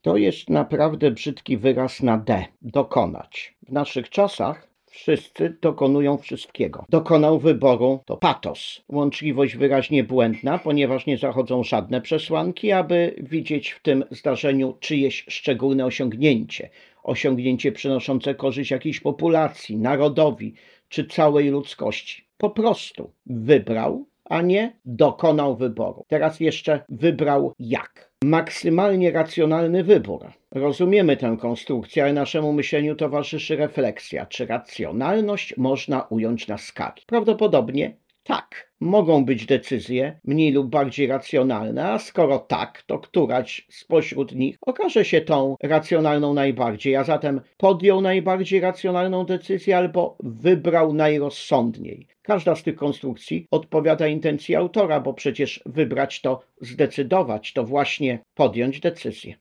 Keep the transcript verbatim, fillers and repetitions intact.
To jest naprawdę brzydki wyraz na D. Dokonać. W naszych czasach wszyscy dokonują wszystkiego. Dokonał wyboru to patos. Łączliwość wyraźnie błędna, ponieważ nie zachodzą żadne przesłanki, aby widzieć w tym zdarzeniu czyjeś szczególne osiągnięcie. Osiągnięcie przynoszące korzyść jakiejś populacji, narodowi czy całej ludzkości. Po prostu wybrał, a nie dokonał wyboru. Teraz jeszcze wybrał jak. Maksymalnie racjonalny wybór. Rozumiemy tę konstrukcję, ale naszemu myśleniu towarzyszy refleksja, czy racjonalność można ująć na skali. Prawdopodobnie tak. Mogą być decyzje mniej lub bardziej racjonalne, a skoro tak, to któraś spośród nich okaże się tą racjonalną najbardziej, a zatem podjął najbardziej racjonalną decyzję albo wybrał najrozsądniej. Każda z tych konstrukcji odpowiada intencji autora, bo przecież wybrać to zdecydować, to właśnie podjąć decyzję.